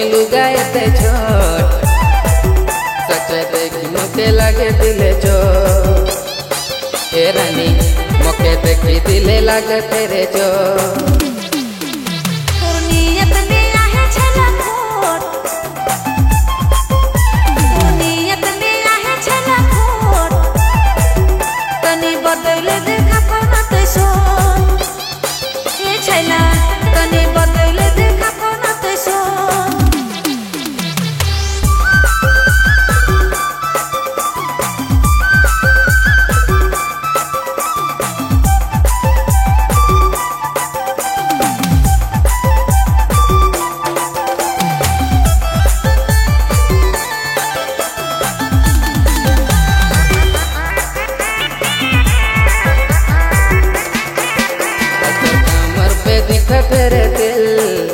কইলু গায়েতে ছোট সচে দেখি মোকে লাগে দিলে চোট এ রানী মোকে দেখি দিলে লাগে তেরে চোট तेरे दिल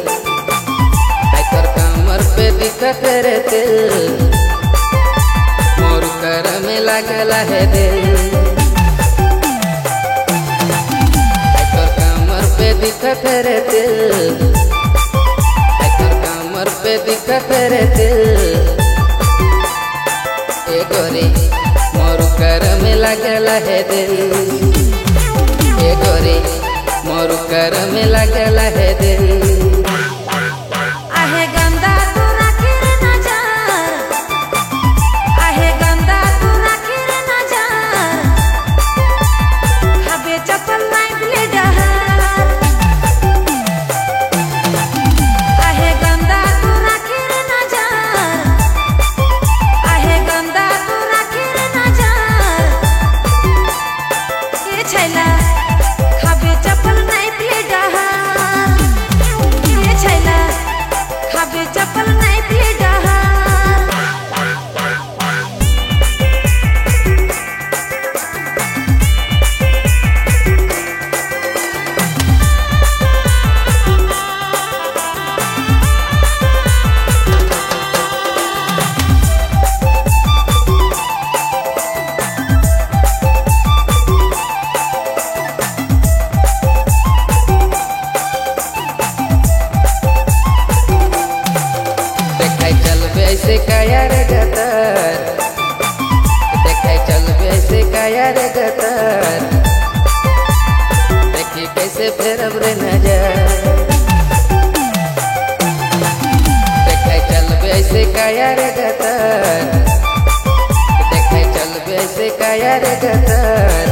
कर कमर पे दिखा तेरे दिल मोर कर में लगला है दिल कर कमर पे दिखा तेरे दिल कर कमर पे दिखा तेरे दिल ए गोरी मोर कर में लगला है दिल ए गोरी मोर कर में लगला है दिल आहे गंदा तू राखीर नजर आहे गंदा तू राखीर नजर खाबे चप्पल नहीं ब्लेडर आहे गंदा तू राखीर नजर आहे गंदा तू राखीर नजर ये छैला खाबे चप्पल चप्पल नहीं भेजा ऐसे काया रे गतर देखाई चल ऐसे काया रे गतर देखी कैसे फेरब रे नजर देखाई चल ऐसे काया रे गतर देखाई चल ऐसे काया रे गतर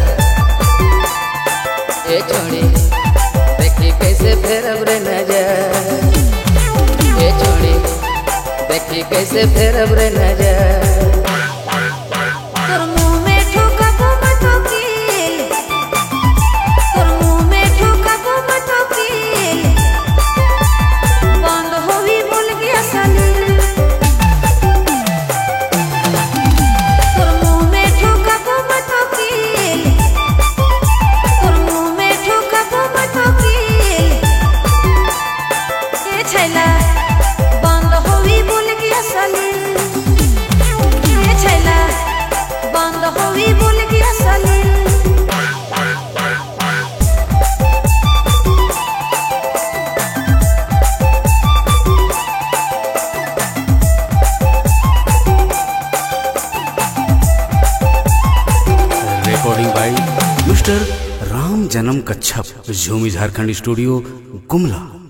ए छोड़ी देखी कैसे फेरब रे नजर ए छोड़ी देखी कैसे फेरब रे नजर तोर मुंह में ठोकबो मटोकील तोर मुंह में ठोकबो मटोकील बंद होवी बोल गया सलील तोर मुंह में ठोकबो मटोकील तोर मुंह में ठोकबो मटोकील ये छैला बंद होवी बोल गया सलील ये छैला बंद होवी बोल गया Salil recording by mister Ram जन्म कच्छप, झूमी झारखंड स्टूडियो, गुमला।